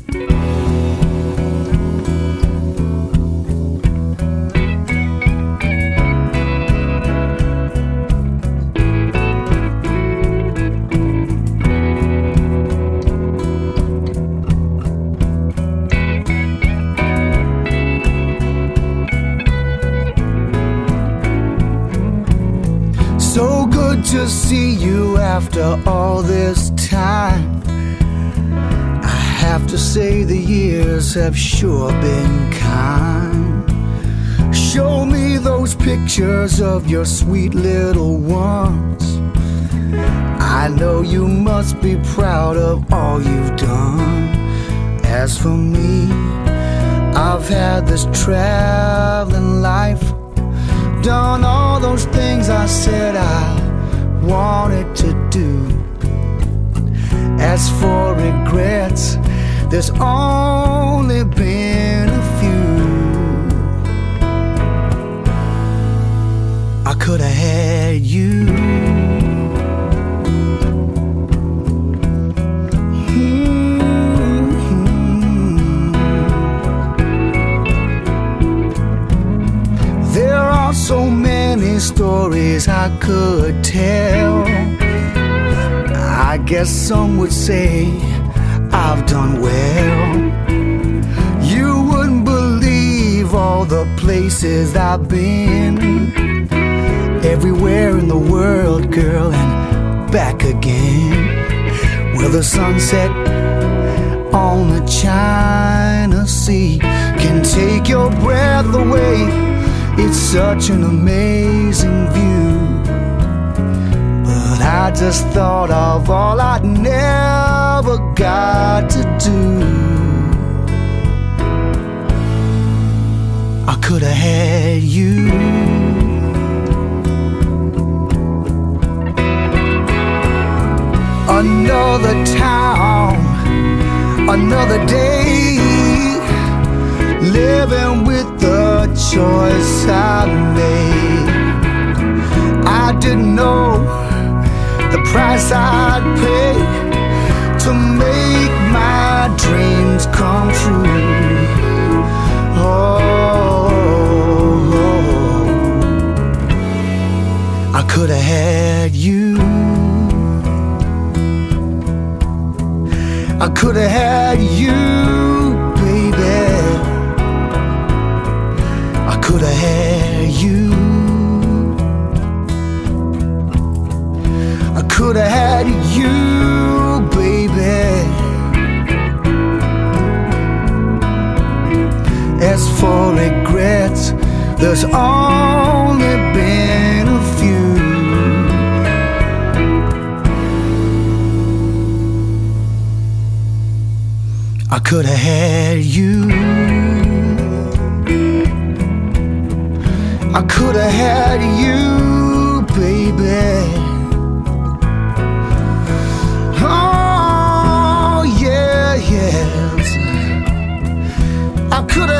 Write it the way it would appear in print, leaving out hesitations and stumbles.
So good to see you after all this time. I have to say the years have sure been kind. Show me those pictures of your sweet little ones. I know you must be proud of all you've done. As for me, I've had this traveling life, done all those things I said I wanted to do. As for regrets, there's only been a few. I could have had you. So many stories I could tell. I guess some would say I've done well. You wouldn't believe all the places I've been, everywhere in the world, girl, and back again. Where the sunset on the China Sea can take your breath away. It's such an amazing view. But I just thought of all I'd never got to do. I could have had you. Another town, another day, living with the choice I made. I didn't know the price I'd pay to make my dreams come true. Oh, I could have had you. I could have had you, baby. I could have had you. I could have had you, baby. As for regrets, there's only been a few. I could have had you. I could have had you, baby. Oh, yeah, yes. I could have